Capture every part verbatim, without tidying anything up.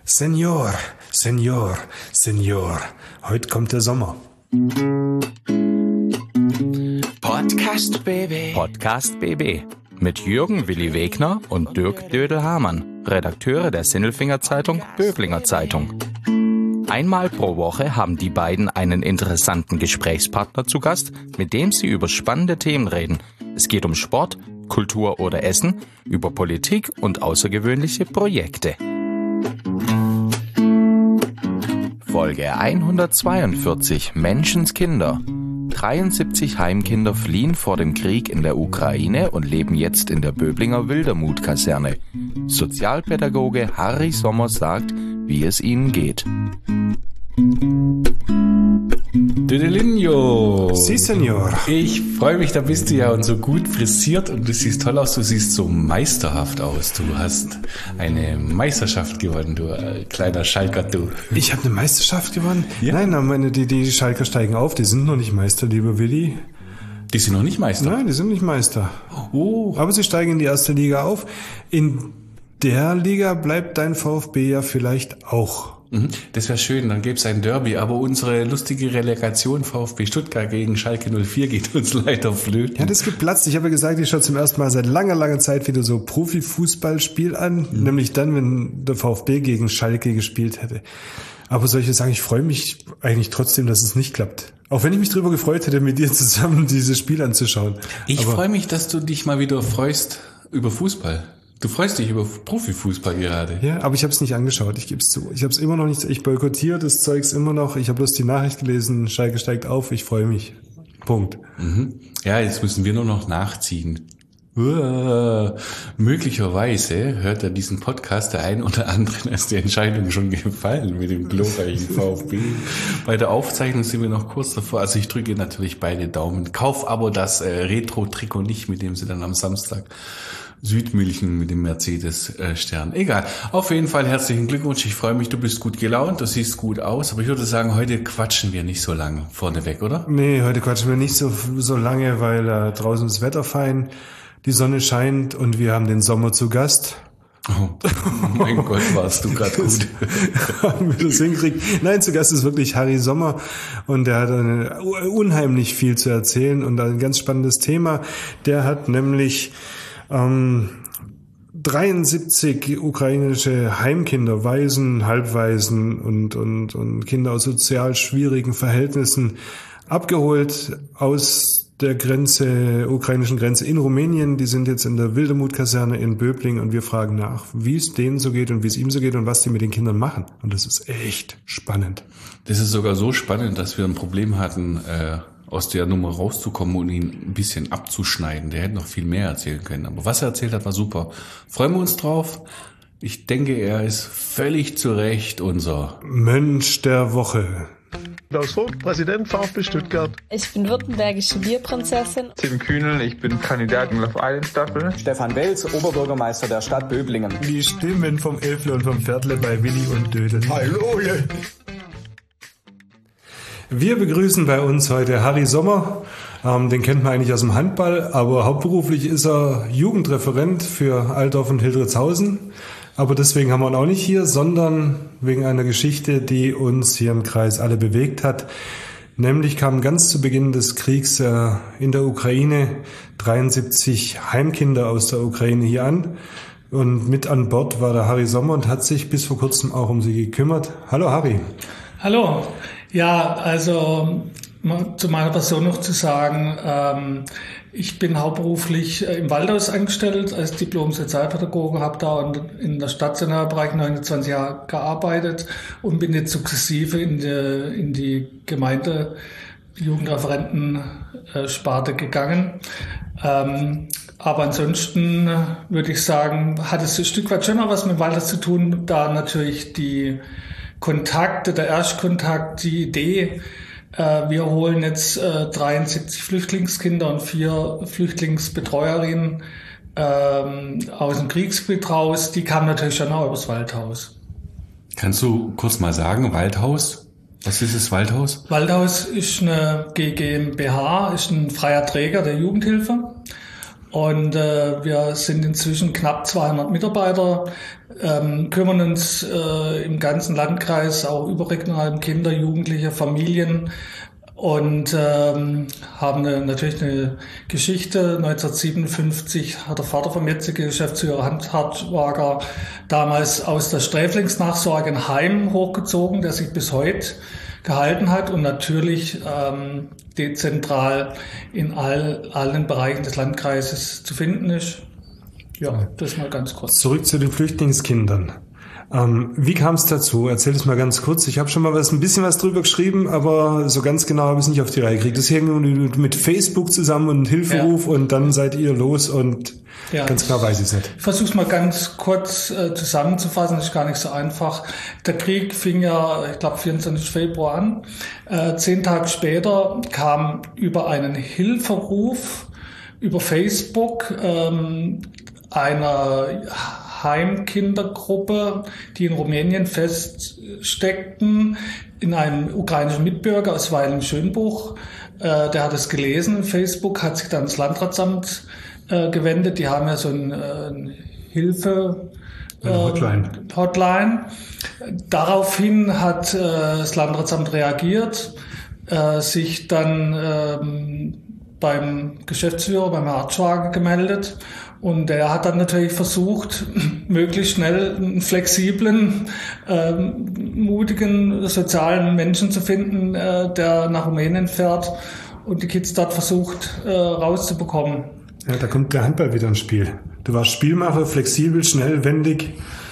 Senior, Senior, Senior, heute kommt der Sommer. Podcast B B. Podcast B B. Mit Jürgen Willi Wegner und Dirk Dödel-Hamann, Redakteure der Sinnelfinger Zeitung Böblinger Zeitung. Einmal pro Woche haben die beiden einen interessanten Gesprächspartner zu Gast, mit dem sie über spannende Themen reden. Es geht um Sport, Kultur oder Essen, über Politik und außergewöhnliche Projekte. Folge hundertzweiundvierzig Menschenskinder. dreiundsiebzig Heimkinder fliehen vor dem Krieg in der Ukraine und leben jetzt in der Böblinger Wildermuth-Kaserne. Sozialpädagoge Harry Sommer sagt, wie es ihnen geht. Dödelinho. Si, Senor. Ich freue mich, da bist du ja und so gut frisiert und du siehst toll aus, du siehst so meisterhaft aus. Du hast eine Meisterschaft gewonnen, du äh, kleiner Schalker, du. Ich habe eine Meisterschaft gewonnen? Ja. Nein, meine, die, die Schalker steigen auf, die sind noch nicht Meister, lieber Willi. Die sind noch nicht Meister? Nein, die sind nicht Meister. Oh. Aber sie steigen in die erste Liga auf. In der Liga bleibt dein VfB ja vielleicht auch. Das wäre schön, dann gäbe es ein Derby, aber unsere lustige Relegation VfB Stuttgart gegen Schalke null vier geht uns leider flöten. Ja, das geplatzt. Ich habe ja gesagt, ich schaue zum ersten Mal seit langer, langer Zeit wieder so Profifußballspiel an, mhm. nämlich dann, wenn der VfB gegen Schalke gespielt hätte. Aber soll ich sagen, ich freue mich eigentlich trotzdem, dass es nicht klappt. Auch wenn ich mich darüber gefreut hätte, mit dir zusammen dieses Spiel anzuschauen. Ich freue mich, dass du dich mal wieder freust über Fußball. Du freust dich über Profifußball gerade. Ja, aber ich habe es nicht angeschaut, ich gebe es zu. Ich habe es immer noch nicht, ich boykottiere das Zeugs immer noch. Ich habe bloß die Nachricht gelesen, Schalke steigt auf, ich freue mich. Punkt. Mhm. Ja, jetzt müssen wir nur noch nachziehen. Uah. Möglicherweise hört er diesen Podcast der ein oder anderen, ist die Entscheidung schon gefallen mit dem glorreichen VfB. Bei der Aufzeichnung sind wir noch kurz davor. Also ich drücke natürlich beide Daumen. Kauf aber das äh, Retro-Trikot nicht, mit dem sie dann am Samstag Südmünchen mit dem Mercedes-Stern. Egal. Auf jeden Fall herzlichen Glückwunsch. Ich freue mich, du bist gut gelaunt, du siehst gut aus. Aber ich würde sagen, heute quatschen wir nicht so lange vorneweg, oder? Nee, heute quatschen wir nicht so, so lange, weil äh, draußen ist Wetter fein, die Sonne scheint und wir haben den Sommer zu Gast. Oh, mein Gott, warst du gerade gut. Haben wir das hinkriegt. Nein, zu Gast ist wirklich Harry Sommer und der hat eine, unheimlich viel zu erzählen und ein ganz spannendes Thema. Der hat nämlich ähm, dreiundsiebzig ukrainische Heimkinder, Waisen, Halbwaisen und, und, und Kinder aus sozial schwierigen Verhältnissen abgeholt aus der Grenze, ukrainischen Grenze in Rumänien. Die sind jetzt in der Wildermuth-Kaserne in Böbling und wir fragen nach, wie es denen so geht und wie es ihm so geht und was die mit den Kindern machen. Und das ist echt spannend. Das ist sogar so spannend, dass wir ein Problem hatten, äh, aus der Nummer rauszukommen und ihn ein bisschen abzuschneiden. Der hätte noch viel mehr erzählen können. Aber was er erzählt hat, war super. Freuen wir uns drauf. Ich denke, er ist völlig zu Recht unser Mensch der Woche. Klaus Vogt, Präsident VfB Stuttgart. Ich bin württembergische Bierprinzessin. Tim Kühnel, ich bin Kandidat in Love Island Staffel. Stefan Welz, Oberbürgermeister der Stadt Böblingen. Die Stimmen vom Elfle und vom Pferdle bei Willi und Dödel. Hallo! Wir begrüßen bei uns heute Harry Sommer. Ähm, den kennt man eigentlich aus dem Handball, aber hauptberuflich ist er Jugendreferent für Altdorf und Hildritzhausen. Aber deswegen haben wir ihn auch nicht hier, sondern wegen einer Geschichte, die uns hier im Kreis alle bewegt hat. Nämlich kamen ganz zu Beginn des Kriegs äh, in der Ukraine dreiundsiebzig Heimkinder aus der Ukraine hier an. Und mit an Bord war der Harry Sommer und hat sich bis vor kurzem auch um sie gekümmert. Hallo Harry. Hallo. Ja, also zu meiner Person noch zu sagen, ähm, ich bin hauptberuflich im Waldhaus angestellt als Diplom-Sozialpädagoge, habe da in der stationären Bereich neunundzwanzig Jahre gearbeitet und bin jetzt sukzessive in die, in die Gemeinde Jugendreferenten-Sparte gegangen. Ähm, aber ansonsten würde ich sagen, hat es ein Stück weit schon noch was mit Waldhaus zu tun, da natürlich die Kontakte, der Erstkontakt, die Idee, äh, wir holen jetzt äh, dreiundsiebzig Flüchtlingskinder und vier Flüchtlingsbetreuerinnen ähm, aus dem Kriegsgebiet raus, die kamen natürlich schon auch übers Waldhaus. Kannst du kurz mal sagen, Waldhaus? Was ist das Waldhaus? Waldhaus ist eine G GmbH, ist ein freier Träger der Jugendhilfe. Und äh, wir sind inzwischen knapp zweihundert Mitarbeiter, ähm, kümmern uns äh, im ganzen Landkreis auch überregional um Kinder, Jugendliche, Familien und ähm, haben eine, natürlich eine Geschichte. neunzehnhundertsiebenundfünfzig hat der Vater vom jetzigen Geschäftsführer Hans Hartwager damals aus der Sträflingsnachsorge ein Heim hochgezogen, der sich bis heute gehalten hat und natürlich ähm, dezentral in all, allen Bereichen des Landkreises zu finden ist. Ja, das mal ganz kurz. Zurück zu den Flüchtlingskindern. Ähm, wie kam es dazu? Erzähl es mal ganz kurz. Ich habe schon mal was, ein bisschen was drüber geschrieben, aber so ganz genau habe ich es nicht auf die Reihe gekriegt. Das hängt mit Facebook zusammen und Hilferuf ja. und dann seid ihr los und ja. ganz klar weiß ich es nicht. Ich versuche es mal ganz kurz äh, zusammenzufassen, das ist gar nicht so einfach. Der Krieg fing ja, ich glaube, vierundzwanzigsten Februar an. Äh, zehn Tage später kam über einen Hilferuf über Facebook ähm, einer Heimkindergruppe, die in Rumänien feststeckten, in einem ukrainischen Mitbürger aus Weilen-Schönbuch. Äh, der hat es gelesen, Facebook, hat sich dann ans Landratsamt äh, gewendet. Die haben ja so ein, äh, ein Hilfe... Eine Hotline. Äh, Hotline. Daraufhin hat äh, das Landratsamt reagiert, äh, sich dann ähm, beim Geschäftsführer, beim Hartwager gemeldet. Und der hat dann natürlich versucht, möglichst schnell einen flexiblen, ähm, mutigen, sozialen Menschen zu finden, äh, der nach Rumänien fährt und die Kids dort versucht äh, rauszubekommen. Ja, da kommt der Handball wieder ins Spiel. Du warst Spielmacher, flexibel, schnell, wendig.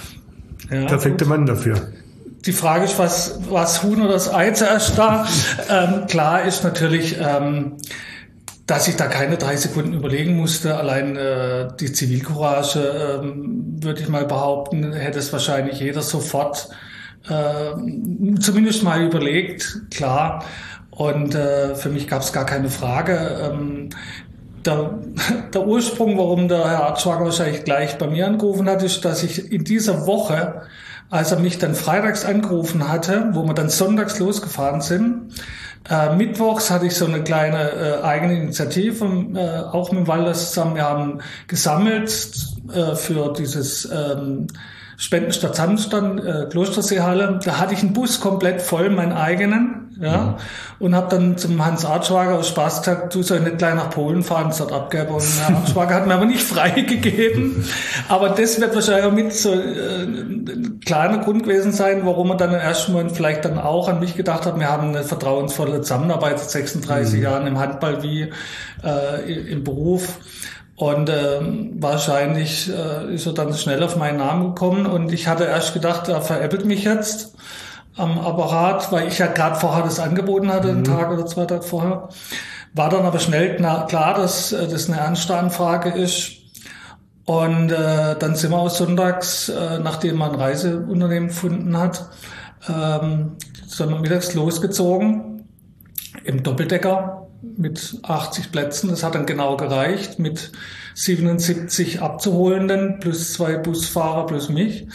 Ja, perfekter Mann dafür. Die Frage ist, was, was Huhn oder das Ei zuerst da? ähm, klar ist natürlich... Ähm, dass ich da keine drei Sekunden überlegen musste. Allein äh, die Zivilcourage, ähm, würde ich mal behaupten, hätte es wahrscheinlich jeder sofort äh, zumindest mal überlegt, klar. Und äh, für mich gab es gar keine Frage. Ähm, der, der Ursprung, warum der Herr Hartwager wahrscheinlich gleich bei mir angerufen hat, ist, dass ich in dieser Woche, als er mich dann freitags angerufen hatte, wo wir dann sonntags losgefahren sind, Äh, mittwochs hatte ich so eine kleine äh, eigene Initiative, äh, auch mit Walder zusammen. Wir haben gesammelt äh, für dieses ähm, Spenden statt Sandstand, äh, Klosterseehalle. Da hatte ich einen Bus komplett voll, meinen eigenen, ja, und habe dann zum Hans Hartwager aus Spaß gesagt, du sollst nicht gleich nach Polen fahren, das hat abgegeben. Und Herr Hartwager hat mir aber nicht freigegeben. Aber das wird wahrscheinlich auch mit so äh, ein kleiner Grund gewesen sein, warum er dann im ersten Moment vielleicht dann auch an mich gedacht hat. Wir haben eine vertrauensvolle Zusammenarbeit seit sechsunddreißig mhm. Jahren im Handball wie äh, im Beruf. Und äh, wahrscheinlich äh, ist er dann schnell auf meinen Namen gekommen. Und ich hatte erst gedacht, er veräppelt mich jetzt am Apparat, weil ich ja gerade vorher das angeboten hatte, mhm. einen Tag oder zwei Tage vorher. War dann aber schnell klar, dass äh, das eine ernste Anfrage ist. Und äh, dann sind wir auch sonntags, äh, nachdem man ein Reiseunternehmen gefunden hat, ähm, mittags losgezogen im Doppeldecker mit achtzig Plätzen. Das hat dann genau gereicht, mit siebenundsiebzig Abzuholenden plus zwei Busfahrer plus mich.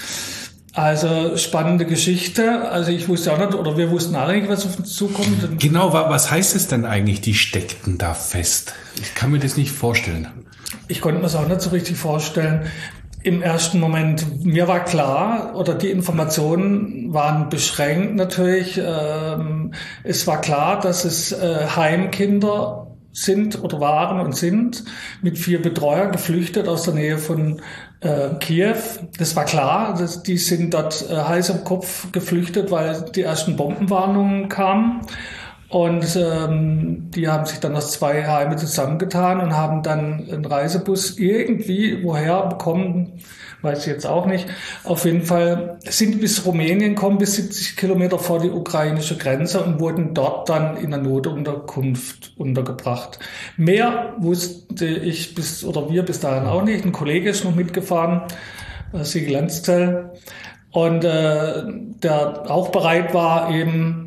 Also spannende Geschichte. Also ich wusste auch nicht, oder wir wussten alle nicht, was auf uns zukommt. Genau, was heißt es denn eigentlich, die steckten da fest? Ich kann mir das nicht vorstellen. Ich konnte mir das auch nicht so richtig vorstellen. Im ersten Moment, mir war klar, oder die Informationen waren beschränkt natürlich. Ähm, es war klar, dass es äh, Heimkinder sind oder waren und sind, mit vier Betreuern geflüchtet aus der Nähe von äh, Kiew. Das war klar, dass die sind dort äh, heiß im Kopf geflüchtet, weil die ersten Bombenwarnungen kamen. Und ähm, die haben sich dann aus zwei Heime zusammengetan und haben dann einen Reisebus irgendwie woher bekommen, weiß ich jetzt auch nicht. Auf jeden Fall sind bis Rumänien gekommen, bis siebzig Kilometer vor die ukrainische Grenze und wurden dort dann in der Notunterkunft untergebracht. Mehr wusste ich bis oder wir bis dahin auch nicht. Ein Kollege ist noch mitgefahren, äh, Siegel Lanzzell, und äh, der auch bereit war, eben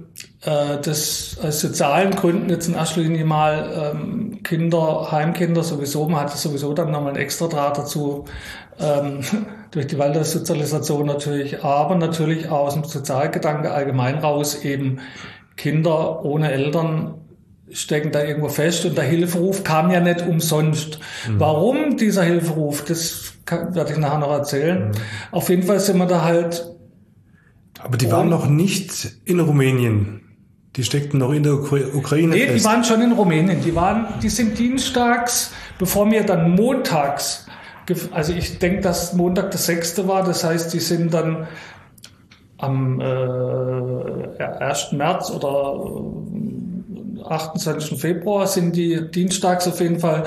das aus sozialen Gründen jetzt in erster Linie mal ähm, Kinder, Heimkinder sowieso, man hatte sowieso dann nochmal ein extra Draht dazu, ähm, durch die Waldorfsozialisation natürlich, aber natürlich auch aus dem Sozialgedanke allgemein raus eben Kinder ohne Eltern stecken da irgendwo fest und der Hilferuf kam ja nicht umsonst. Mhm. Warum dieser Hilferuf, das kann, werde ich nachher noch erzählen. Mhm. Auf jeden Fall sind wir da halt... Aber die waren noch nicht in Rumänien. Die steckten noch in der Ukra- Ukraine nee, fest. Die waren schon in Rumänien. Die waren, die sind dienstags, bevor wir dann montags, also ich denke, dass Montag der sechste war, das heißt, die sind dann am äh, ersten März oder achtundzwanzigsten Februar sind die dienstags auf jeden Fall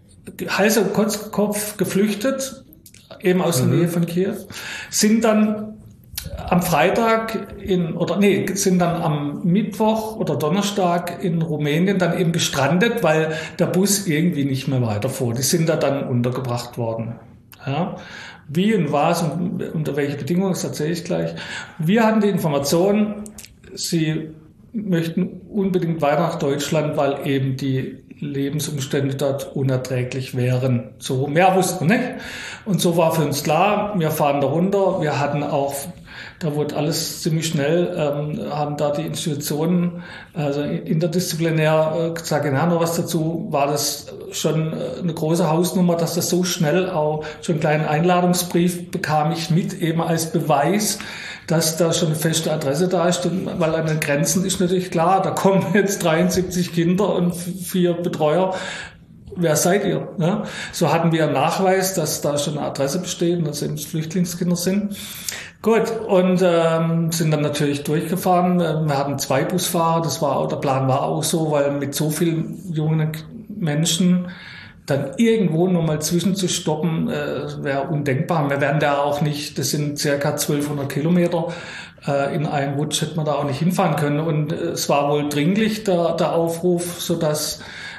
Hals und Kopf geflüchtet, eben aus der mhm. Nähe von Kiew, sind dann am Freitag in, oder nee, sind dann am Mittwoch oder Donnerstag in Rumänien dann eben gestrandet, weil der Bus irgendwie nicht mehr weiterfuhr. Die sind da dann untergebracht worden. Ja. Wie und was und unter welche Bedingungen, das erzähle ich gleich. Wir hatten die Information, sie möchten unbedingt weiter nach Deutschland, weil eben die Lebensumstände dort unerträglich wären. So, mehr wussten wir nicht. Und so war für uns klar, wir fahren da runter. Wir hatten auch, da wurde alles ziemlich schnell, ähm, haben da die Institutionen, also interdisziplinär, äh, sage ich nachher noch was dazu, war das schon eine große Hausnummer, dass das so schnell auch, schon einen kleinen Einladungsbrief bekam ich mit, eben als Beweis, dass da schon eine feste Adresse da ist, weil an den Grenzen ist natürlich klar, da kommen jetzt dreiundsiebzig Kinder und vier Betreuer. Wer seid ihr? Ja? So hatten wir einen Nachweis, dass da schon eine Adresse besteht und dass eben Flüchtlingskinder sind. Gut, und ähm, sind dann natürlich durchgefahren. Wir hatten zwei Busfahrer, das war auch, der Plan war auch so, weil mit so vielen jungen Menschen dann irgendwo nur mal zwischenzustoppen, äh, wäre undenkbar. Wir werden da auch nicht, das sind circa zwölfhundert Kilometer, äh, in einen Wutsch hätte man da auch nicht hinfahren können. Und äh, es war wohl dringlich, der, der Aufruf, sodass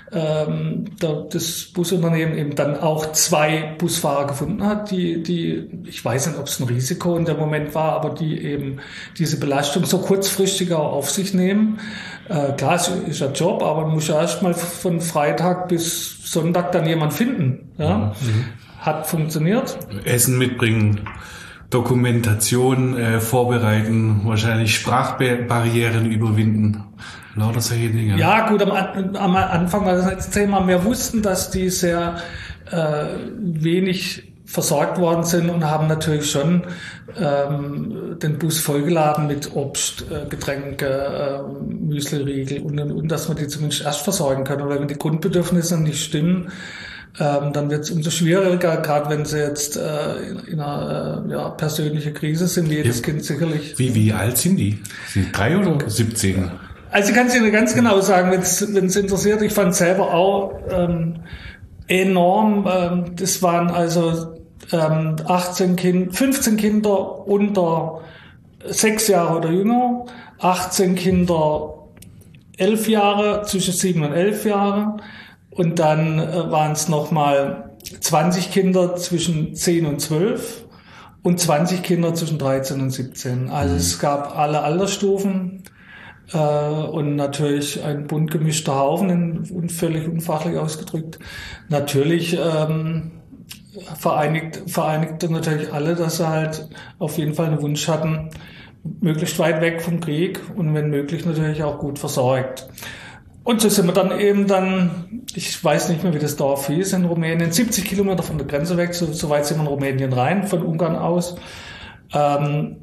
ähm, der, das Busunternehmen eben dann auch zwei Busfahrer gefunden hat, die, die, ich weiß nicht, ob es ein Risiko in dem Moment war, aber die eben diese Belastung so kurzfristig auch auf sich nehmen. Äh, klar, es ist ein Job, aber man muss ja erst mal von Freitag bis Sonntag dann jemand finden. Ja? Mhm. Hat funktioniert. Essen mitbringen, Dokumentation äh, vorbereiten, wahrscheinlich Sprachbarrieren überwinden. Lauter solche Dinge. Ja, gut, am, am Anfang war das ein Thema. Wir wussten, dass die sehr äh, wenig versorgt worden sind und haben natürlich schon ähm, den Bus vollgeladen mit Obst, äh, Getränke, äh, Müsliriegel und, und, und, dass wir die zumindest erst versorgen können. Weil wenn die Grundbedürfnisse nicht stimmen, ähm, dann wird es umso schwieriger, gerade wenn sie jetzt äh, in, in einer äh, ja, persönlichen Krise sind, jedes ja. Kind sicherlich. Wie, wie alt sind die? Sind die drei oder siebzehn? Also ich kann es Ihnen ganz genau sagen, wenn es interessiert. Ich fand es selber auch ähm, enorm. Ähm, das waren also ähm, achtzehn Kind, fünfzehn Kinder unter sechs Jahre oder jünger, achtzehn Kinder elf Jahre, zwischen sieben und elf Jahre. Und dann äh, waren es nochmal zwanzig Kinder zwischen zehn und zwölf und zwanzig Kinder zwischen dreizehn und siebzehn. Also mhm. es gab alle Altersstufen. Äh, und natürlich ein bunt gemischter Haufen, und völlig unfachlich ausgedrückt. Natürlich ähm, vereinigt, vereinigte natürlich alle, dass sie halt auf jeden Fall einen Wunsch hatten, möglichst weit weg vom Krieg und wenn möglich natürlich auch gut versorgt. Und so sind wir dann eben dann, ich weiß nicht mehr, wie das Dorf hieß in Rumänien, siebzig Kilometer von der Grenze weg, so, so weit sind wir in Rumänien rein, von Ungarn aus. Ähm,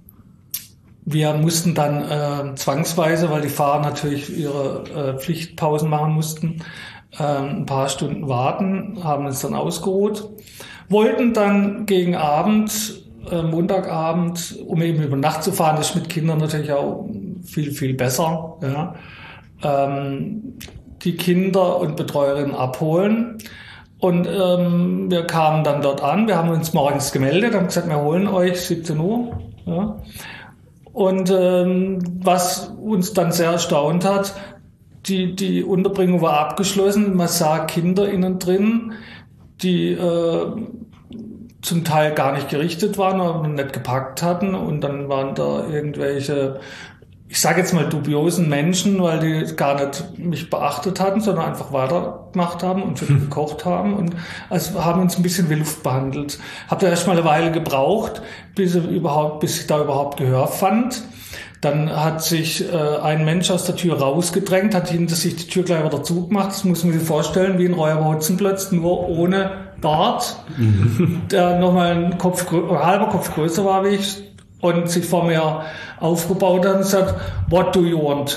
Wir mussten dann äh, zwangsweise, weil die Fahrer natürlich ihre äh, Pflichtpausen machen mussten, äh, ein paar Stunden warten, haben uns dann ausgeruht, wollten dann gegen Abend, äh, Montagabend, um eben über Nacht zu fahren, das ist mit Kindern natürlich auch viel, viel besser, ja, ähm, die Kinder und Betreuerinnen abholen. Und ähm, wir kamen dann dort an, wir haben uns morgens gemeldet, haben gesagt, wir holen euch siebzehn Uhr, ja. Und ähm, was uns dann sehr erstaunt hat, die, die Unterbringung war abgeschlossen. Man sah Kinder innen drin, die äh, zum Teil gar nicht gerichtet waren oder nicht gepackt hatten. Und dann waren da irgendwelche, ich sage jetzt mal dubiosen Menschen, weil die gar nicht mich beachtet hatten, sondern einfach weitergemacht haben und für die gekocht haben und also haben uns ein bisschen wie Luft behandelt. Hab da erst mal eine Weile gebraucht, bis ich überhaupt, bis ich da überhaupt Gehör fand. Dann hat sich äh, ein Mensch aus der Tür rausgedrängt, hat hinter sich die Tür gleich wieder zugemacht. Das muss man sich vorstellen, wie ein Räuber Hotzenplotz, nur ohne Bart, mhm. der nochmal ein Kopf, ein halber Kopf größer war wie ich und sich vor mir aufgebaut hat und sagt, what do you want?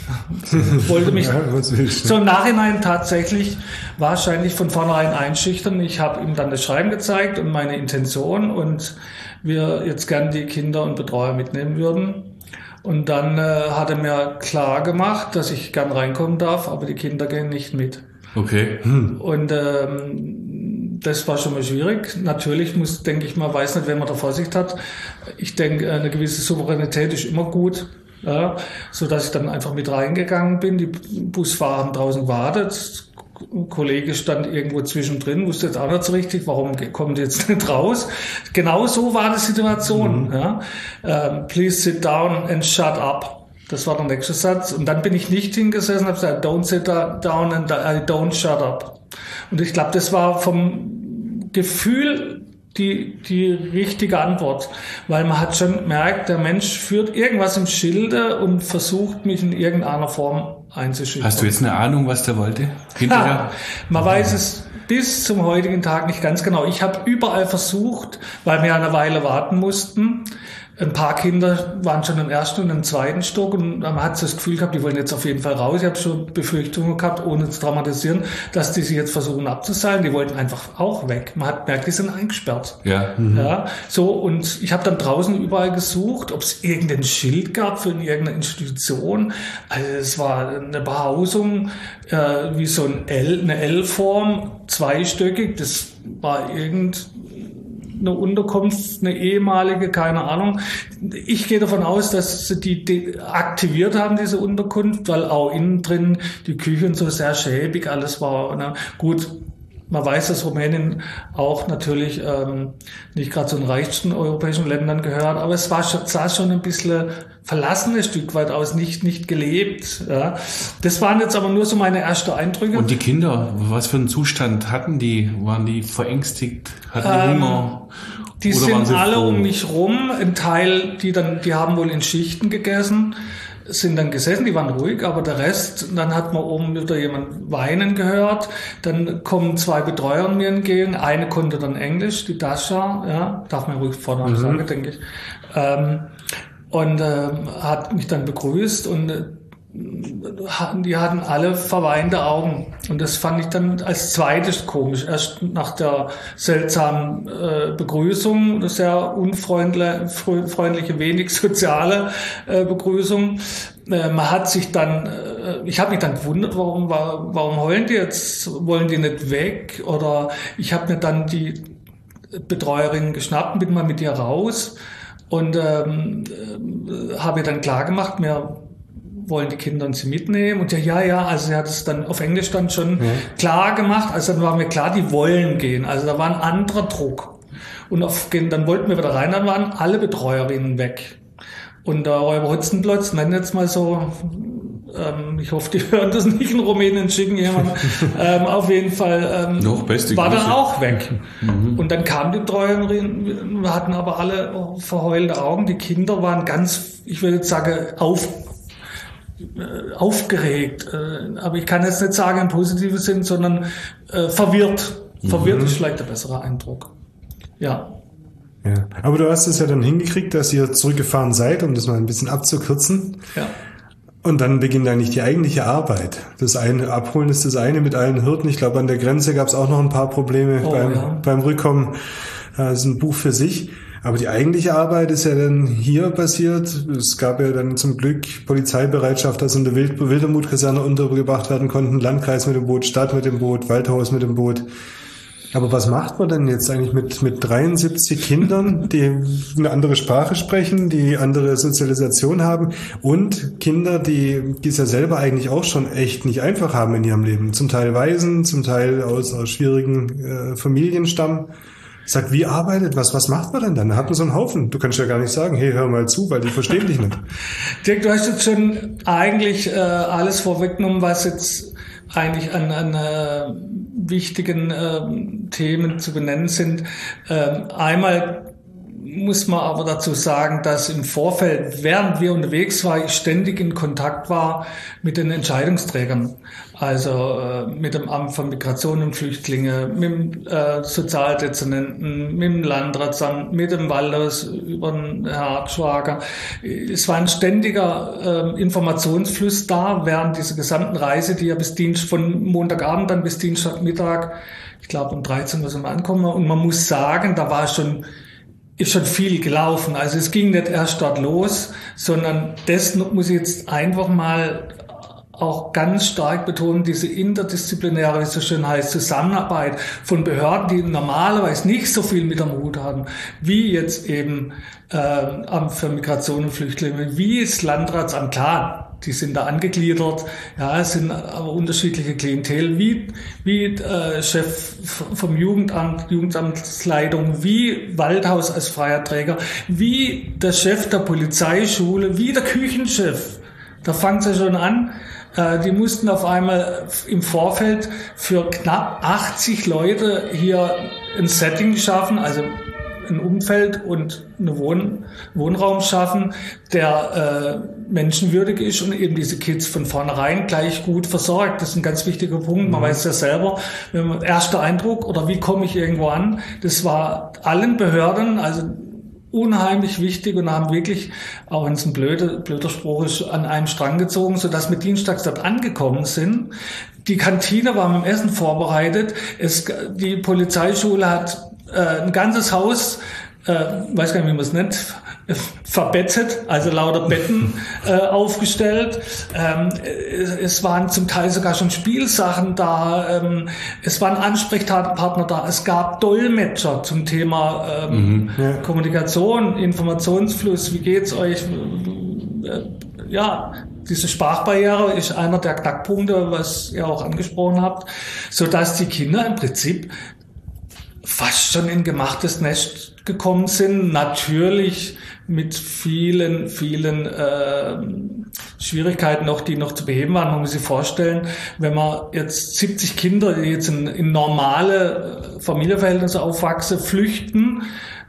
Wollte mich ja, so im Nachhinein tatsächlich wahrscheinlich von vornherein einschüchtern. Ich habe ihm dann das Schreiben gezeigt und meine Intention und wir jetzt gern die Kinder und Betreuer mitnehmen würden. Und dann äh, hat er mir klar gemacht, dass ich gern reinkommen darf, aber die Kinder gehen nicht mit. Okay. Hm. Und ähm, das war schon mal schwierig. Natürlich muss, denke ich mal, weiß nicht, wenn man da Vorsicht hat. Ich denke, eine gewisse Souveränität ist immer gut. Ja, so dass ich dann einfach mit reingegangen bin. Die Busfahrer haben draußen gewartet. Ein Kollege stand irgendwo zwischendrin, wusste jetzt auch nicht so richtig, warum kommt jetzt nicht raus. Genau so war die Situation. Mhm. Ja. Uh, please sit down and shut up. Das war der nächste Satz. Und dann bin ich nicht hingesessen und habe gesagt, don't sit down and I don't shut up. Und ich glaube, das war vom Gefühl die, die richtige Antwort. Weil man hat schon gemerkt, der Mensch führt irgendwas im Schilde und versucht, mich in irgendeiner Form einzuschüchtern. Hast du jetzt eine Ahnung, was der wollte? Hinterher? Ja, man weiß es bis zum heutigen Tag nicht ganz genau. Ich habe überall versucht, weil wir eine Weile warten mussten. Ein paar Kinder waren schon im ersten und im zweiten Stock und man hat das Gefühl gehabt, die wollen jetzt auf jeden Fall raus. Ich habe schon Befürchtungen gehabt, ohne zu dramatisieren, dass die sich jetzt versuchen abzuseilen. Die wollten einfach auch weg. Man hat gemerkt, die sind eingesperrt. Ja. Mhm. Ja. So, und ich habe dann draußen überall gesucht, ob es irgendein Schild gab für irgendeine Institution. Also es war eine Behausung, äh, wie so ein L, eine L-Form, zweistöckig. Das war irgend eine Unterkunft, eine ehemalige, keine Ahnung. Ich gehe davon aus, dass sie die, die aktiviert haben, diese Unterkunft, weil auch innen drin die Küche und so sehr schäbig alles war. Ne? Gut, man weiß, dass Rumänien auch natürlich ähm, nicht gerade zu den reichsten europäischen Ländern gehört, aber es war schon, sah schon ein bisschen verlassen, ein Stück weit aus, nicht nicht gelebt. Ja. Das waren jetzt aber nur so meine ersten Eindrücke. Und die Kinder, was für einen Zustand hatten die? Waren die verängstigt? Hatten die ähm, Hunger? Die Oder sind alle froh? Um mich rum. Ein Teil, die dann, die haben wohl in Schichten gegessen, sind dann gesessen, die waren ruhig, aber der Rest, dann hat man oben wieder jemand weinen gehört, dann kommen zwei Betreuer mir entgegen, eine konnte dann Englisch, die Dasha, ja, darf man ruhig vorne mhm. sagen, denke ich, ähm, und äh, hat mich dann begrüßt und äh, die hatten alle verweinte Augen und das fand ich dann als zweites komisch. Erst nach der seltsamen äh, Begrüßung, eine sehr unfreundliche, freundliche, wenig soziale äh, Begrüßung. Äh, man hat sich dann, äh, ich habe mich dann gewundert, warum, warum heulen die jetzt? Wollen die nicht weg? Oder ich habe mir dann die Betreuerin geschnappt und bin mal mit ihr raus und ähm, äh, habe ihr dann klar gemacht, mir wollen die Kinder sie mitnehmen? Und ja, ja, ja, also sie hat es dann auf Englisch dann schon ja. klar gemacht. Also dann war mir klar, die wollen gehen. Also da war ein anderer Druck. Und auf, dann wollten wir wieder rein, dann waren alle Betreuerinnen weg. Und der Räuber Hotzenplotz, nennen jetzt mal so, ähm, ich hoffe, die hören das nicht in Rumänien, schicken jemanden, ähm, auf jeden Fall ähm, Noch beste war Grüße. Dann auch weg. Mhm. Und dann kam die Betreuerin, wir hatten aber alle verheulte Augen. Die Kinder waren ganz, ich würde jetzt sagen, auf aufgeregt, aber ich kann jetzt nicht sagen im positiven Sinn, sondern äh, verwirrt. Mhm. Verwirrt ist vielleicht der bessere Eindruck. Ja. Ja. Aber du hast es ja dann hingekriegt, dass ihr zurückgefahren seid, um das mal ein bisschen abzukürzen. Ja. Und dann beginnt eigentlich die eigentliche Arbeit. Das eine Abholen ist das eine mit allen Hürden. Ich glaube, an der Grenze gab es auch noch ein paar Probleme oh, beim, ja. beim Rückkommen. Das ist ein Buch für sich. Aber die eigentliche Arbeit ist ja dann hier passiert. Es gab ja dann zum Glück Polizeibereitschaft, dass in der Wild- Wildermuth-Kaserne untergebracht werden konnten. Landkreis mit dem Boot, Stadt mit dem Boot, Waldhaus mit dem Boot. Aber was macht man denn jetzt eigentlich mit, mit dreiundsiebzig Kindern, die eine andere Sprache sprechen, die andere Sozialisation haben und Kinder, die, die es ja selber eigentlich auch schon echt nicht einfach haben in ihrem Leben. Zum Teil Waisen, zum Teil aus, aus schwierigen äh, Familien stammen. Sagt, wie arbeitet was? Was macht man denn dann? Da hat man so einen Haufen. Du kannst ja gar nicht sagen, hey, hör mal zu, weil die verstehen dich nicht. Dirk, du hast jetzt schon eigentlich äh, alles vorweggenommen, was jetzt eigentlich an, an äh, wichtigen äh, Themen zu benennen sind. Äh, einmal muss man aber dazu sagen, dass im Vorfeld, während wir unterwegs waren, ich ständig in Kontakt war mit den Entscheidungsträgern. Also äh, mit dem Amt für Migration und Flüchtlinge, mit dem äh, Sozialdezernenten, mit dem Landratsamt, mit dem Waldhaus über den Herrn Schwager. Es war ein ständiger äh, Informationsfluss da während dieser gesamten Reise, die ja bis Dienst von Montagabend dann bis Dienstagmittag, ich glaube um dreizehn Uhr sind wir angekommen. Und man muss sagen, da war schon ist schon viel gelaufen. Also es ging nicht erst dort los, sondern das muss ich jetzt einfach mal auch ganz stark betonen, diese interdisziplinäre, wie es so schön heißt, Zusammenarbeit von Behörden, die normalerweise nicht so viel mit am Hut haben, wie jetzt eben äh, Amt für Migration und Flüchtlinge, wie das Landratsamt, klar, die sind da angegliedert, ja, es sind aber unterschiedliche Klientel, wie, wie äh, Chef vom Jugendamt, Jugendamtsleitung, wie Waldhaus als freier Träger, wie der Chef der Polizeischule, wie der Küchenchef. Da fängt es ja schon an. Die mussten auf einmal im Vorfeld für knapp achtzig Leute hier ein Setting schaffen, also ein Umfeld und einen Wohn- Wohnraum schaffen, der äh, menschenwürdig ist und eben diese Kids von vornherein gleich gut versorgt. Das ist ein ganz wichtiger Punkt. Man mhm. weiß ja selber, wenn man erster Eindruck oder wie komme ich irgendwo an, das war allen Behörden, also unheimlich wichtig und haben wirklich, auch wenn es ein blöder, blöder Spruch ist, an einem Strang gezogen, sodass wir dienstags dort angekommen sind. Die Kantine war mit dem Essen vorbereitet. Es, die Polizeischule hat äh, ein ganzes Haus, äh, weiß gar nicht, wie man es nennt, verbettet, also lauter Betten äh, aufgestellt. Ähm, es, es waren zum Teil sogar schon Spielsachen da. Ähm, es waren Ansprechpartner da. Es gab Dolmetscher zum Thema ähm, mhm, ja. Kommunikation, Informationsfluss. Wie geht's euch? Äh, ja, diese Sprachbarriere ist einer der Knackpunkte, was ihr auch angesprochen habt, so dass die Kinder im Prinzip fast schon in gemachtes Nest gekommen sind. Natürlich mit vielen, vielen äh, Schwierigkeiten noch, die noch zu beheben waren. Man muss sich vorstellen, wenn man jetzt siebzig Kinder, die jetzt in, in normale Familienverhältnisse aufwachsen, flüchten,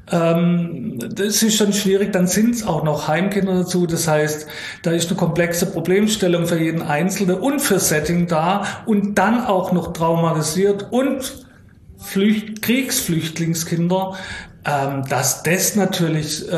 ähm, das ist schon schwierig. Dann sind es auch noch Heimkinder dazu. Das heißt, da ist eine komplexe Problemstellung für jeden Einzelnen und für Setting da und dann auch noch traumatisiert und Flücht, Kriegsflüchtlingskinder, ähm, dass das natürlich äh,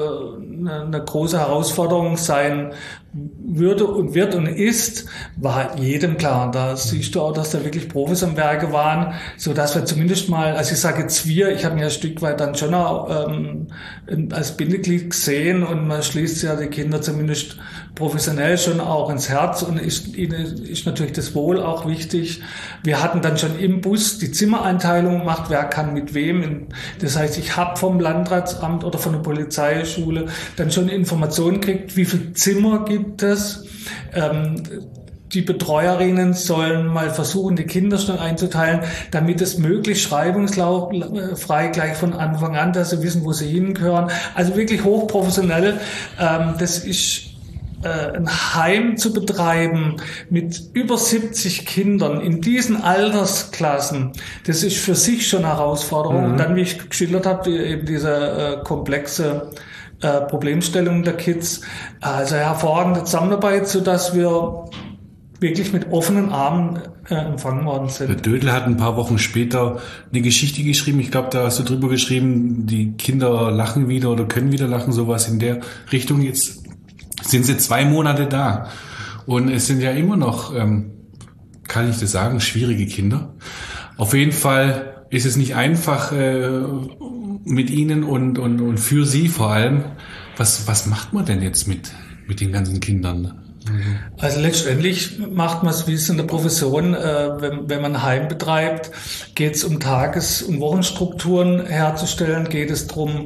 eine, eine große Herausforderung sein würde und wird und ist, war jedem klar. Da siehst du auch, dass da wirklich Profis am Werke waren, so dass wir zumindest mal, also ich sage jetzt wir, ich habe mir ein Stück weit dann schon auch, ähm, als Bindeglied gesehen und man schließt ja die Kinder zumindest professionell schon auch ins Herz und ist, ihnen ist natürlich das Wohl auch wichtig. Wir hatten dann schon im Bus die Zimmereinteilung gemacht, wer kann mit wem. Das heißt, ich habe vom Landratsamt oder von der Polizeischule dann schon Informationen gekriegt, wie viele Zimmer gibt es. Ähm, die Betreuerinnen sollen mal versuchen, die Kinder schon einzuteilen, damit es möglichst schreibungsfrei gleich von Anfang an, dass sie wissen, wo sie hingehören. Also wirklich hochprofessionell. Ähm, das ist ein Heim zu betreiben mit über siebzig Kindern in diesen Altersklassen, das ist für sich schon eine Herausforderung. Mhm. Und dann, wie ich geschildert habe, die, eben diese äh, komplexe äh, Problemstellung der Kids, also hervorragende Zusammenarbeit, sodass wir wirklich mit offenen Armen äh, empfangen worden sind. Der Dödel hat ein paar Wochen später eine Geschichte geschrieben. Ich glaube, da hast du drüber geschrieben, die Kinder lachen wieder oder können wieder lachen, sowas in der Richtung. Jetzt sind sie zwei Monate da. Und es sind ja immer noch, ähm, kann ich das sagen, schwierige Kinder. Auf jeden Fall ist es nicht einfach äh, mit ihnen und, und, und für sie vor allem. Was, was macht man denn jetzt mit, mit den ganzen Kindern? Also letztendlich macht man es, wie es in der Profession, äh, wenn, wenn man Heim betreibt, geht es um Tages- und Wochenstrukturen herzustellen, geht es darum,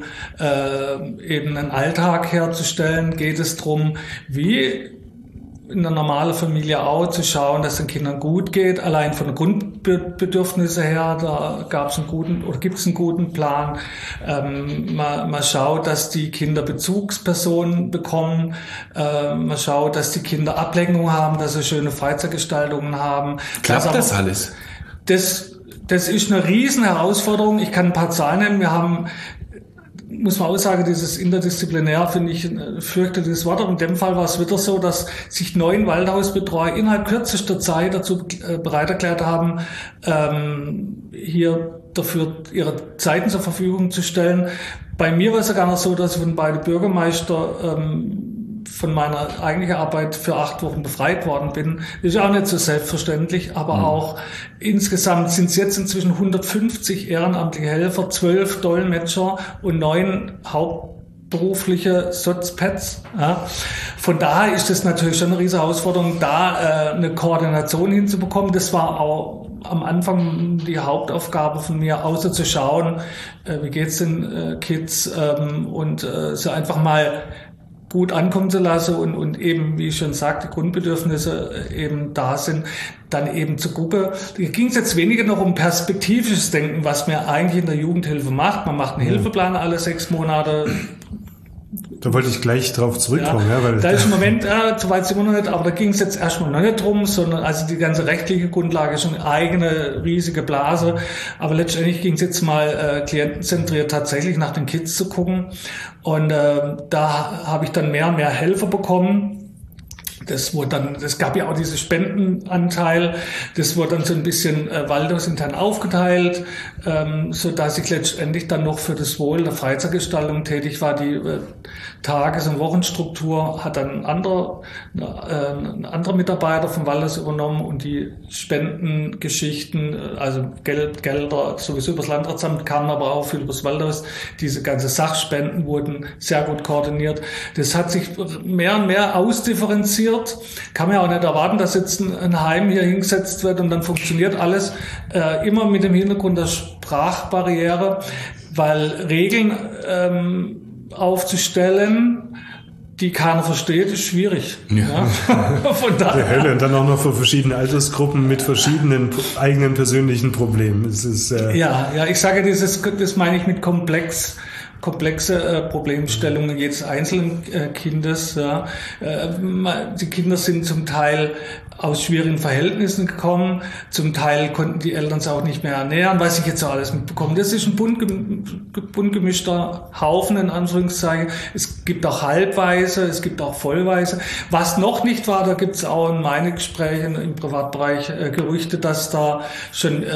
äh, eben einen Alltag herzustellen, geht es darum, wie in einer normalen Familie auch zu schauen, dass den Kindern gut geht, allein von den Grundbedürfnissen her, da gab es einen guten oder gibt es einen guten Plan. Ähm, man, man schaut, dass die Kinder Bezugspersonen bekommen, ähm, man schaut, dass die Kinder Ablenkung haben, dass sie schöne Freizeitgestaltungen haben. Klappt das, das aber, alles? Das, das ist eine riesen Herausforderung. Ich kann ein paar Zahlen nennen. Wir haben muss man auch sagen, dieses interdisziplinär finde ich ein fürchterliches Wort. Aber in dem Fall war es wieder so, dass sich neun Waldhausbetreuer innerhalb kürzester Zeit dazu bereit erklärt haben, ähm, hier dafür ihre Zeiten zur Verfügung zu stellen. Bei mir war es ja gar nicht so, dass ich von beiden Bürgermeister ähm, von meiner eigentlichen Arbeit für acht Wochen befreit worden bin. Das ist auch nicht so selbstverständlich, aber mhm. auch insgesamt sind es jetzt inzwischen hundertfünfzig ehrenamtliche Helfer, zwölf Dolmetscher und neun hauptberufliche Sozpets. Ja. Von daher ist es natürlich schon eine riesige Herausforderung, da äh, eine Koordination hinzubekommen. Das war auch am Anfang die Hauptaufgabe von mir, außer zu schauen, äh, wie geht's den äh, Kids ähm, und äh, so einfach mal gut ankommen zu lassen und, und eben, wie ich schon sagte, Grundbedürfnisse eben da sind, dann eben zu gucken. Da ging es jetzt weniger noch um perspektivisches Denken, was man eigentlich in der Jugendhilfe macht. Man macht einen Hilfeplan alle sechs Monate. Da wollte ich gleich drauf zurückkommen. Ja, ja, weil da ist im Moment, ja, so weit sind wir noch nicht, aber da ging es jetzt erstmal noch nicht drum, sondern also die ganze rechtliche Grundlage ist schon eine eigene riesige Blase. Aber letztendlich ging es jetzt mal äh, klientenzentriert tatsächlich nach den Kids zu gucken. Und äh, da habe ich dann mehr und mehr Helfer bekommen. Das wurde dann, es gab ja auch diese Spendenanteil, das wurde dann so ein bisschen äh, waldhausintern aufgeteilt, ähm, so dass ich letztendlich dann noch für das Wohl der Freizeitgestaltung tätig war. Die äh, Tages- und Wochenstruktur hat dann ein anderer, äh, ein anderer Mitarbeiter vom Waldhaus übernommen und die Spendengeschichten, also Geld, Gelder sowieso übers Landratsamt kamen, aber auch viel übers Waldhaus. Diese ganze Sachspenden wurden sehr gut koordiniert. Das hat sich mehr und mehr ausdifferenziert. Kann man ja auch nicht erwarten, dass jetzt ein Heim hier hingesetzt wird und dann funktioniert alles äh, immer mit dem Hintergrund der Sprachbarriere, weil Regeln ähm, aufzustellen, die keiner versteht, ist schwierig. Ja. Ja. Von daher. Der Hölle und dann auch noch für verschiedene Altersgruppen mit verschiedenen eigenen persönlichen Problemen. Es ist, äh ja, ja, ich sage, dieses, das meine ich mit komplex. komplexe äh, Problemstellungen jedes einzelnen äh, Kindes. Ja. Äh, die Kinder sind zum Teil aus schwierigen Verhältnissen gekommen, zum Teil konnten die Eltern es auch nicht mehr ernähren, was ich jetzt so alles mitbekomme. Das ist ein bunt, bunt gemischter Haufen, in Anführungszeichen. Es gibt auch Halbweise, es gibt auch Vollweise. Was noch nicht war, da gibt es auch in meinen Gesprächen im Privatbereich äh, Gerüchte, dass da schon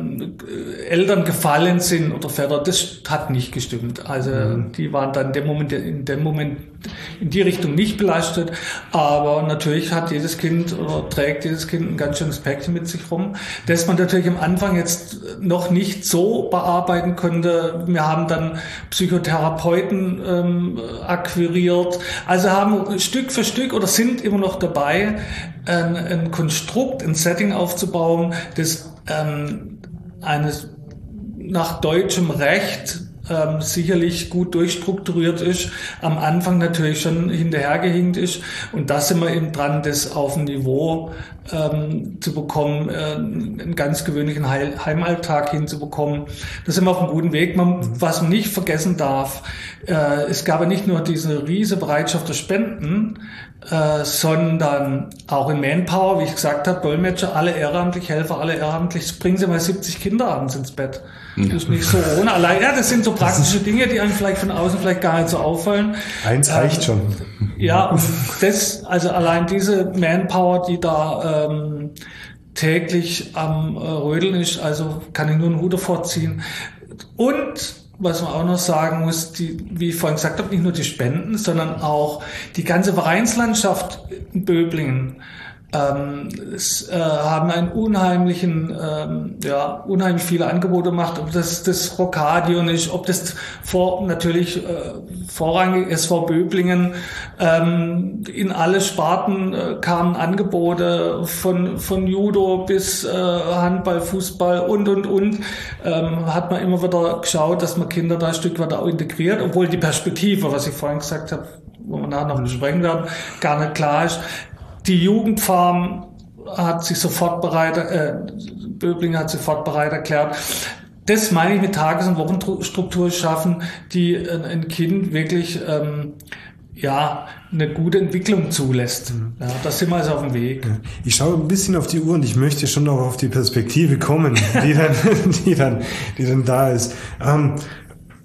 äh, Eltern gefallen sind oder Väter. Das hat nicht gestimmt. Also mhm. die waren dann in dem Moment, in dem Moment in die Richtung nicht belastet, aber natürlich hat jedes Kind oder trägt jedes Kind ein ganz schönes Päckchen mit sich rum, das man natürlich am Anfang jetzt noch nicht so bearbeiten konnte. Wir haben dann Psychotherapeuten ähm, akquiriert, also haben Stück für Stück oder sind immer noch dabei, ein, ein Konstrukt, ein Setting aufzubauen, das ähm, eines nach deutschem Recht Ähm, sicherlich gut durchstrukturiert ist, am Anfang natürlich schon hinterhergehinkt ist und da sind wir eben dran, das auf ein Niveau ähm, zu bekommen, äh, einen ganz gewöhnlichen Heil- Heimalltag hinzubekommen. Da sind wir auf einem guten Weg. Man, was man nicht vergessen darf, äh, es gab ja nicht nur diese riesige Bereitschaft der Spenden, äh, sondern auch in Manpower, wie ich gesagt habe, Dolmetscher, alle ehrenamtlich, Helfer, alle ehrenamtlich, bringen sie mal siebzig Kinder abends ins Bett. Das ist nicht so ohne. Allein, ja, das sind so praktische Dinge, die einem vielleicht von außen vielleicht gar nicht so auffallen. Eins reicht ähm, schon. Ja, und das, also allein diese Manpower, die da ähm, täglich am äh, Rödeln ist, also kann ich nur einen Hut davor ziehen. Und was man auch noch sagen muss, die, wie ich vorhin gesagt habe, nicht nur die Spenden, sondern auch die ganze Vereinslandschaft in Böblingen. Ähm, es äh, haben einen unheimlichen, ähm, ja, unheimlich viele Angebote gemacht, ob das das Rocadion ist, ob das vor, natürlich äh, vorrangig S V Böblingen, ähm, in alle Sparten äh, kamen Angebote von von Judo bis äh, Handball, Fußball und und und, ähm, hat man immer wieder geschaut, dass man Kinder da ein Stück weit auch integriert, obwohl die Perspektive, was ich vorhin gesagt habe, wo wir nachher noch besprechen werden, gar nicht klar ist. Die Jugendfarm hat sich sofort bereit, äh, Böblingen hat sich sofort bereit erklärt. Das meine ich mit Tages- und Wochenstruktur schaffen, die ein, ein Kind wirklich, ähm, ja, eine gute Entwicklung zulässt. Ja, da sind wir also auf dem Weg. Ich schaue ein bisschen auf die Uhr und ich möchte schon noch auf die Perspektive kommen, die dann, die dann, die dann da ist. Ähm,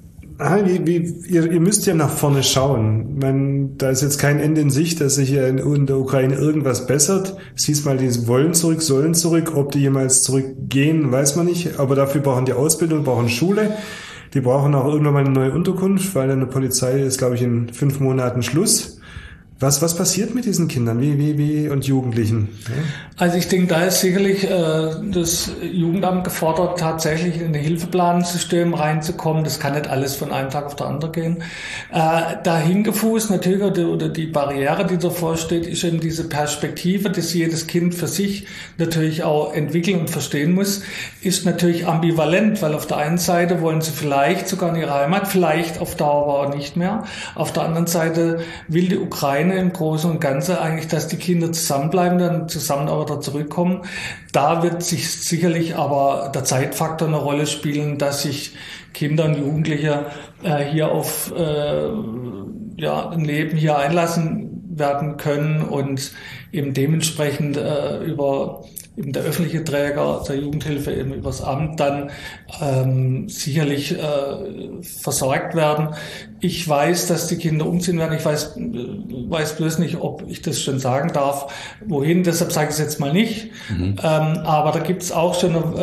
Wie, wie, ihr, ihr müsst ja nach vorne schauen. Man, da ist jetzt kein Ende in Sicht, dass sich ja in, in der Ukraine irgendwas bessert. Es hieß mal, die wollen zurück, sollen zurück. Ob die jemals zurückgehen, weiß man nicht. Aber dafür brauchen die Ausbildung, brauchen Schule. Die brauchen auch irgendwann mal eine neue Unterkunft, weil eine Polizei ist, glaube ich, in fünf Monaten Schluss. Was, was passiert mit diesen Kindern wie, wie, wie und Jugendlichen? Ja? Also ich denke, da ist sicherlich äh, das Jugendamt gefordert, tatsächlich in ein Hilfeplanensystem reinzukommen. Das kann nicht alles von einem Tag auf den anderen gehen. Äh, dahin gefußt natürlich, oder, oder die Barriere, die davor steht, ist eben diese Perspektive, dass jedes Kind für sich natürlich auch entwickeln und verstehen muss, ist natürlich ambivalent, weil auf der einen Seite wollen sie vielleicht sogar in ihre Heimat, vielleicht auf Dauer aber auch nicht mehr. Auf der anderen Seite will die Ukraine im Großen und Ganzen eigentlich, dass die Kinder zusammenbleiben, dann zusammen aber da zurückkommen. Da wird sich sicherlich aber der Zeitfaktor eine Rolle spielen, dass sich Kinder und Jugendliche äh, hier auf äh, ja, ein Leben hier einlassen werden können und eben dementsprechend äh, über eben der öffentliche Träger der Jugendhilfe eben übers Amt dann ähm, sicherlich äh, versorgt werden. Ich weiß, dass die Kinder umziehen werden. Ich weiß, weiß bloß nicht, ob ich das schon sagen darf, wohin. Deshalb sage ich es jetzt mal nicht. Mhm. Ähm, aber da gibt es auch schon eine,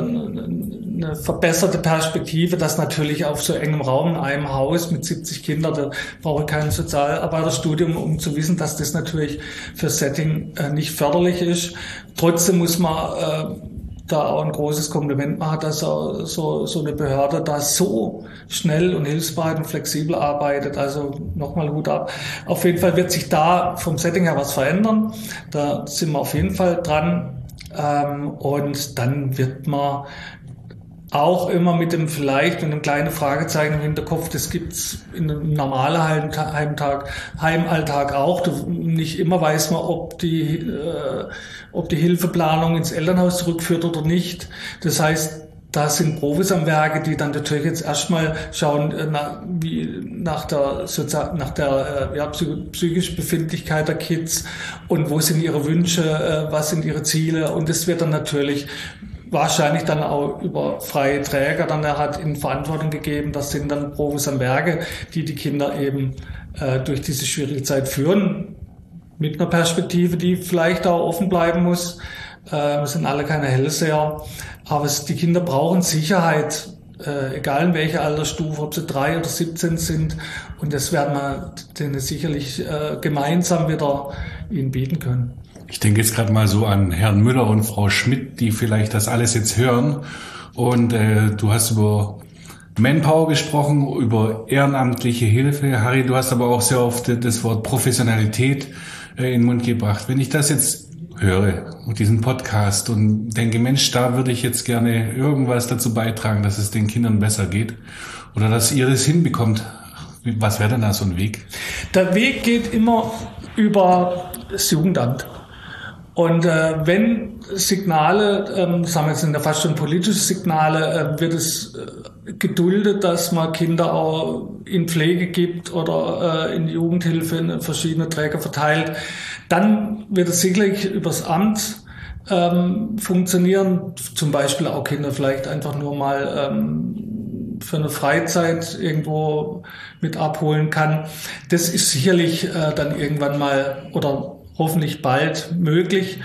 äh, eine verbesserte Perspektive, dass natürlich auf so engem Raum in einem Haus mit siebzig Kindern, da brauche ich kein Sozialarbeiterstudium, um zu wissen, dass das natürlich für Setting äh, nicht förderlich ist. Trotzdem muss man äh, da auch ein großes Kompliment machen, dass er so, so eine Behörde da so schnell und hilfsbereit und flexibel arbeitet. Also nochmal Hut ab. Auf jeden Fall wird sich da vom Setting her was verändern. Da sind wir auf jeden Fall dran. Ähm, und dann wird man auch immer mit dem vielleicht und einem kleinen Fragezeichen im Hinterkopf, das gibt's in einem normalen Heimtag, Heimalltag auch. Du, nicht immer weiß man, ob die, äh, ob die Hilfeplanung ins Elternhaus zurückführt oder nicht. Das heißt, da sind Profis am Werke, die dann natürlich jetzt erstmal schauen, äh, nach, wie, nach der, Sozial-, nach der äh, ja, psychischen Befindlichkeit der Kids und wo sind ihre Wünsche, äh, was sind ihre Ziele. Und das wird dann natürlich wahrscheinlich dann auch über freie Träger dann er hat in Verantwortung gegeben. Das sind dann Profis am Werke, die die Kinder eben äh, durch diese schwierige Zeit führen, mit einer Perspektive, die vielleicht auch offen bleiben muss. Äh, wir sind alle keine Hellseher, aber es, die Kinder brauchen Sicherheit, äh, egal in welcher Altersstufe, ob sie drei oder siebzehn sind. Und das werden wir denen sicherlich äh, gemeinsam wieder ihnen bieten können. Ich denke jetzt gerade mal so an Herrn Müller und Frau Schmidt, die vielleicht das alles jetzt hören. Und äh, du hast über Manpower gesprochen, über ehrenamtliche Hilfe. Harry, du hast aber auch sehr oft das Wort Professionalität äh, in den Mund gebracht. Wenn ich das jetzt höre, diesen Podcast, und denke, Mensch, da würde ich jetzt gerne irgendwas dazu beitragen, dass es den Kindern besser geht oder dass ihr das hinbekommt. Was wäre denn da so ein Weg? Der Weg geht immer über das Jugendamt. Und äh, wenn Signale, ähm, das haben wir jetzt sind ja fast schon politische Signale, äh, wird es äh, geduldet, dass man Kinder auch in Pflege gibt oder äh, in Jugendhilfe in verschiedene Träger verteilt, dann wird es sicherlich übers Amt ähm, funktionieren. Zum Beispiel auch Kinder vielleicht einfach nur mal ähm, für eine Freizeit irgendwo mit abholen kann. Das ist sicherlich äh, dann irgendwann mal oder hoffentlich bald möglich,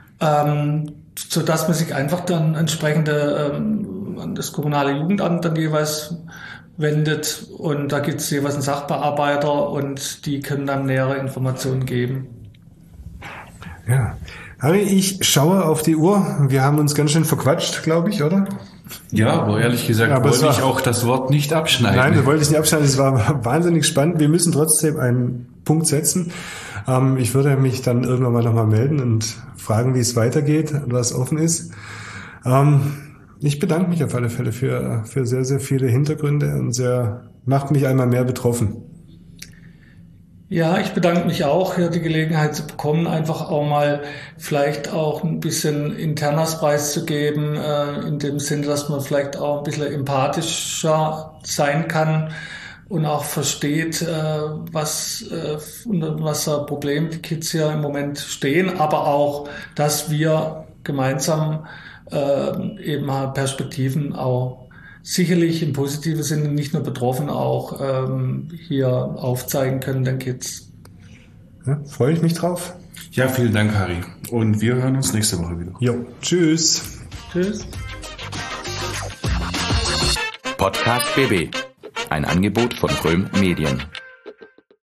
ähm, so dass man sich einfach dann entsprechende ähm, an das kommunale Jugendamt dann jeweils wendet und da gibt es jeweils einen Sachbearbeiter und die können dann nähere Informationen geben. Ja, Harry, ich schaue auf die Uhr. Wir haben uns ganz schön verquatscht, glaube ich, oder? Ja, aber ehrlich gesagt ja, aber wollte ich auch das Wort nicht abschneiden. Nein, wir wollten es nicht abschneiden. Es war wahnsinnig spannend. Wir müssen trotzdem einen Punkt setzen. Ähm, ich würde mich dann irgendwann mal nochmal melden und fragen, wie es weitergeht und was offen ist. Ähm, ich bedanke mich auf alle Fälle für, für sehr, sehr viele Hintergründe und sehr, macht mich einmal mehr betroffen. Ja, ich bedanke mich auch, hier die Gelegenheit zu bekommen, einfach auch mal vielleicht auch ein bisschen internas preiszugeben, äh, in dem Sinne, dass man vielleicht auch ein bisschen empathischer sein kann und auch versteht, äh, was, äh, unter was für Problem die Kids hier im Moment stehen, aber auch, dass wir gemeinsam äh, eben Perspektiven auch sicherlich im positiven Sinne nicht nur betroffen, auch ähm, hier aufzeigen können den Kids. Ja, freue ich mich drauf. Ja, vielen Dank, Harry. Und wir hören uns nächste Woche wieder. Jo, tschüss. Tschüss. Podcast B B. Ein Angebot von Röhm Medien.